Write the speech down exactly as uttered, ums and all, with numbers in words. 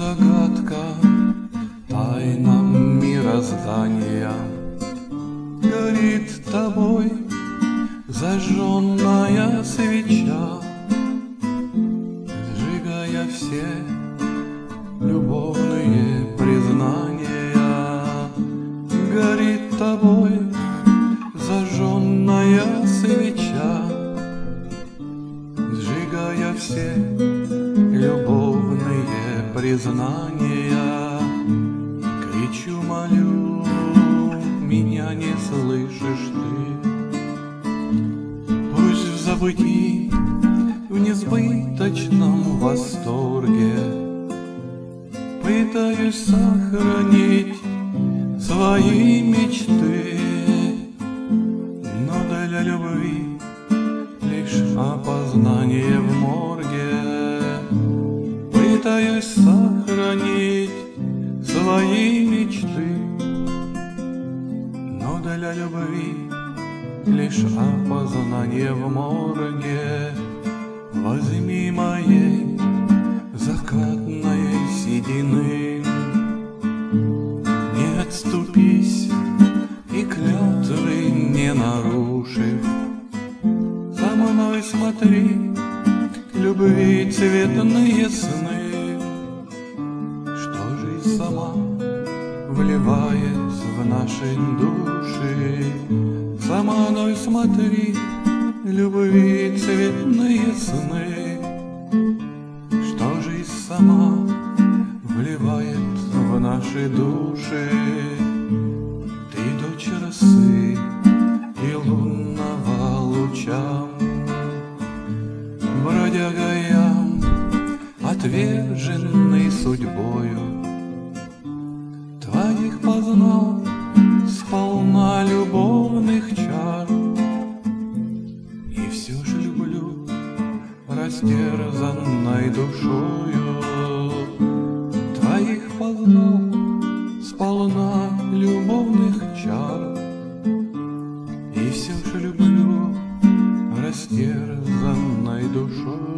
загадка, тайна мироздания. Горит тобой зажженная свеча, сжигая все любовные признания. Горит тобой зажженная свеча, сжигая все любовные признания. Кричу, молю, меня не слышишь ты. Пусть в забытии, в несбыточном восторге пытаюсь сохранить свои мечты, но для любви лишь опознание в морге. Пытаюсь сохранить свои мечты, но для любви лишь опознание в морге. Возьми моей закатной седины, не отступись и клятвы не нарушив. За мной смотри, любви цветные сны, что жизнь сама вливаясь в наши души. За мной смотри, любви цветные сны, что жизнь сама вливает в наши души. Ты дочь росы и лунного луча, бродяга я, отверженный судьбою. Твоих познал сполна любовных чар, и все же люблю растерзанной душою. Твоих познал сполна любовных чар, и все же люблю растерзанной душою.